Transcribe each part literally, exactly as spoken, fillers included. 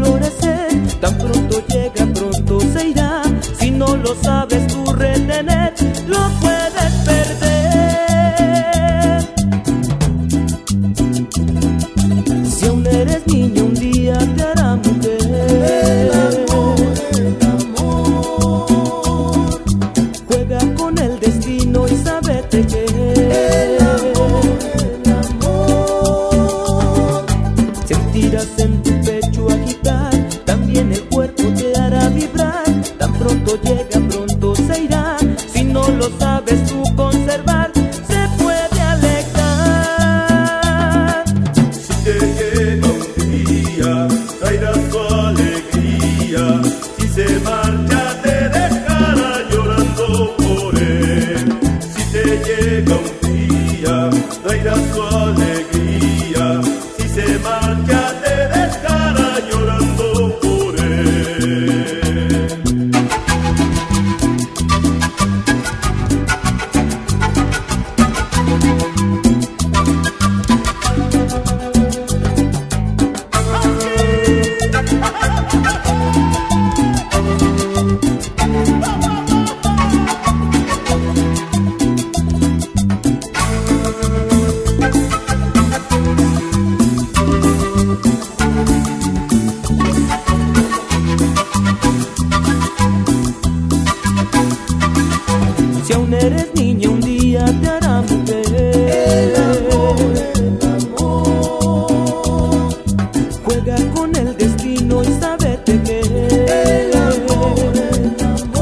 florecer. Tan pronto llega, pronto se irá. Si no lo sabes tú retener, lo puedes perder. Si aún eres niño, un día te hará mujer. El amor, el amor. Juega con el destino y sabe tejer. El amor, el amor. Sentirás en tu pecho agitar, también el cuerpo te hará vibrar. Tan pronto llega, pronto se irá. Si no lo sabes tú conservar, se puede alejar. Si te llega un día, traerá su alegría. Si se marcha, te dejará llorando por él. Si te llega un día, traerá su alegría. Si se marcha, te dejará llorando por él. Si aún eres niña, un día te hará mujer. El amor, el amor. Juega con el destino y sabe tejer. El amor, el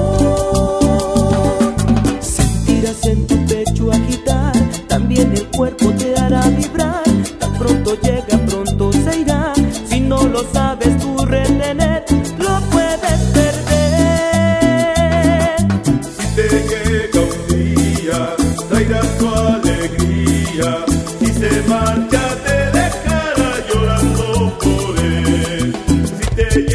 amor. Sentirás en tu pecho agitar, también el cuerpo te hará vibrar. Tan pronto llega, pronto se irá. Si no lo sabes tú retener, lo puedes perder. Si te llega un día, traerá su alegría. Si se marcha, te dejará llorando por él. Si te